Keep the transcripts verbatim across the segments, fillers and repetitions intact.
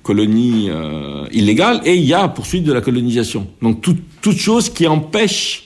colonie euh, illégale, et il y a poursuite de la colonisation. Donc tout, toute chose qui empêche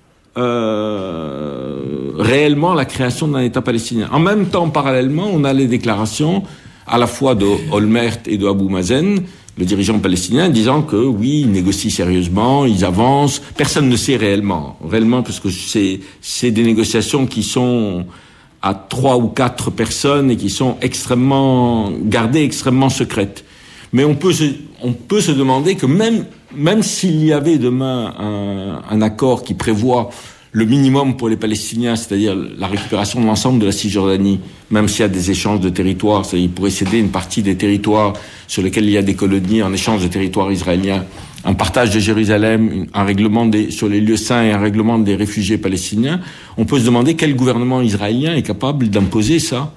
euh, réellement la création d'un État palestinien. En même temps, parallèlement, on a les déclarations à la fois de Olmert et de Abou Mazen, le dirigeant palestinien, disant que oui, ils négocient sérieusement, ils avancent. Personne ne sait réellement, réellement, parce que c'est, c'est des négociations qui sont à trois ou quatre personnes et qui sont extrêmement gardées, extrêmement secrètes. Mais on peut se, on peut se demander que même, même s'il y avait demain un, un accord qui prévoit le minimum pour les Palestiniens, c'est-à-dire la récupération de l'ensemble de la Cisjordanie, même s'il y a des échanges de territoires, c'est-à-dire ils pourraient céder une partie des territoires sur lesquels il y a des colonies en échange de territoires israéliens, un partage de Jérusalem, un règlement des, sur les lieux saints et un règlement des réfugiés palestiniens, on peut se demander quel gouvernement israélien est capable d'imposer ça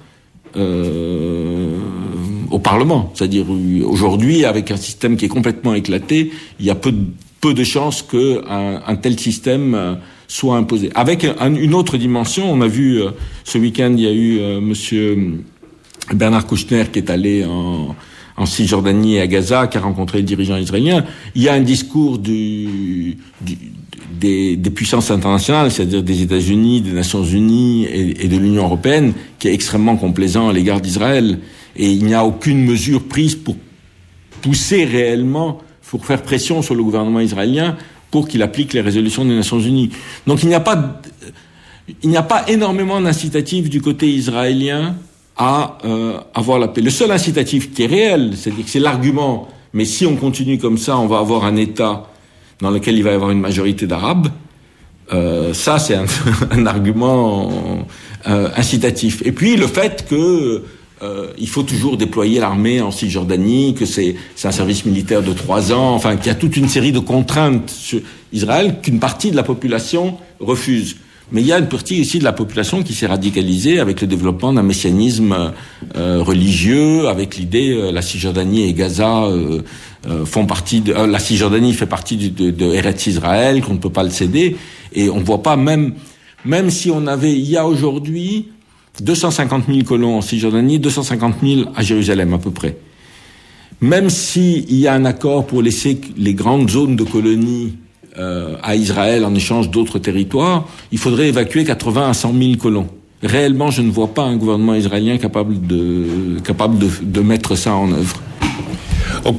euh, au Parlement. C'est-à-dire aujourd'hui, avec un système qui est complètement éclaté, il y a peu de, peu de chances qu'un un tel système euh, soit imposé. Avec un, une autre dimension, on a vu euh, ce week-end, il y a eu euh, Monsieur Bernard Kouchner qui est allé en, en Cisjordanie et à Gaza, qui a rencontré les dirigeants israéliens. Il y a un discours du, du, des, des puissances internationales, c'est-à-dire des États-Unis, des Nations Unies et, et de l'Union européenne, qui est extrêmement complaisant à l'égard d'Israël. Et il n'y a aucune mesure prise pour pousser réellement, pour faire pression sur le gouvernement israélien pour qu'il applique les résolutions des Nations Unies. Donc il n'y a pas, il n'y a pas énormément d'incitatifs du côté israélien à euh, avoir la paix. Le seul incitatif qui est réel, c'est-à-dire que c'est l'argument, mais si on continue comme ça, on va avoir un État dans lequel il va y avoir une majorité d'Arabes, euh, ça c'est un, un argument euh, incitatif. Et puis le fait que Euh, il faut toujours déployer l'armée en Cisjordanie, que c'est, c'est un service militaire de trois ans, enfin qu'il y a toute une série de contraintes sur Israël qu'une partie de la population refuse. Mais il y a une partie aussi de la population qui s'est radicalisée avec le développement d'un messianisme euh, religieux, avec l'idée euh, la Cisjordanie et Gaza euh, euh, font partie de euh, la Cisjordanie fait partie de, de, de Eretz Israël, qu'on ne peut pas le céder, et on voit pas même même si on avait il y a aujourd'hui deux cent cinquante mille colons en Cisjordanie, deux cent cinquante mille à Jérusalem à peu près. Même s'il y a un accord pour laisser les grandes zones de colonies euh, à Israël en échange d'autres territoires, il faudrait évacuer quatre-vingts à cent mille colons. Réellement, je ne vois pas un gouvernement israélien capable de capable de, de mettre ça en œuvre. Donc,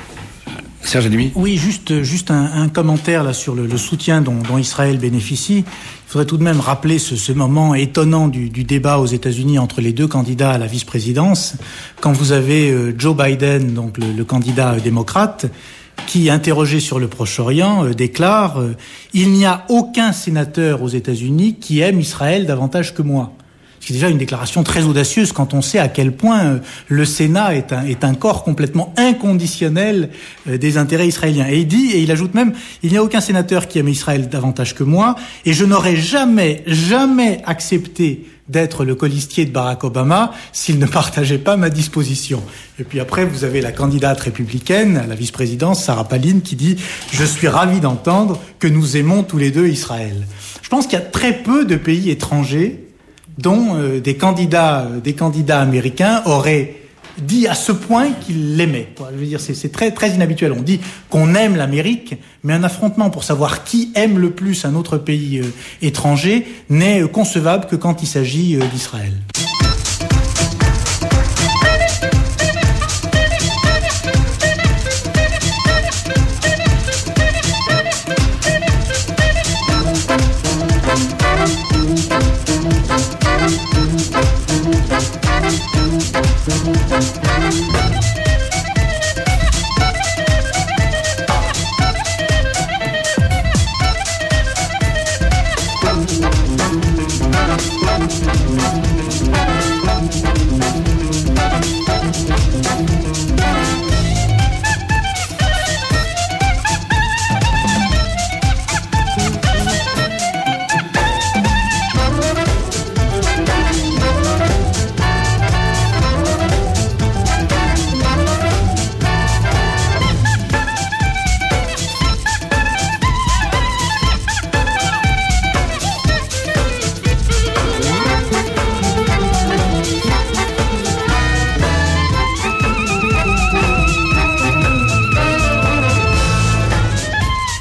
Serge Halimi. Oui, juste, juste un, un commentaire là sur le, le soutien dont, dont Israël bénéficie. Il faudrait tout de même rappeler ce, ce moment étonnant du, du débat aux États-Unis entre les deux candidats à la vice-présidence, quand vous avez euh, Joe Biden, donc le, le candidat euh, démocrate, qui, interrogé sur le Proche-Orient, euh, déclare euh, « Il n'y a aucun sénateur aux États-Unis qui aime Israël davantage que moi ». C'est déjà une déclaration très audacieuse quand on sait à quel point euh, le Sénat est un, est un corps complètement inconditionnel euh, des intérêts israéliens. Et il dit, et il ajoute même, il n'y a aucun sénateur qui aime Israël davantage que moi, et je n'aurais jamais, jamais accepté d'être le colistier de Barack Obama s'il ne partageait pas ma disposition. Et puis après, vous avez la candidate républicaine à la vice-présidence, Sarah Palin, qui dit « Je suis ravi d'entendre que nous aimons tous les deux Israël ». Je pense qu'il y a très peu de pays étrangers dont euh, des candidats, euh, des candidats américains auraient dit à ce point qu'ils l'aimaient. Je veux dire, c'est, c'est très, très inhabituel. On dit qu'on aime l'Amérique, mais un affrontement pour savoir qui aime le plus un autre pays euh, étranger n'est concevable que quand il s'agit euh, d'Israël.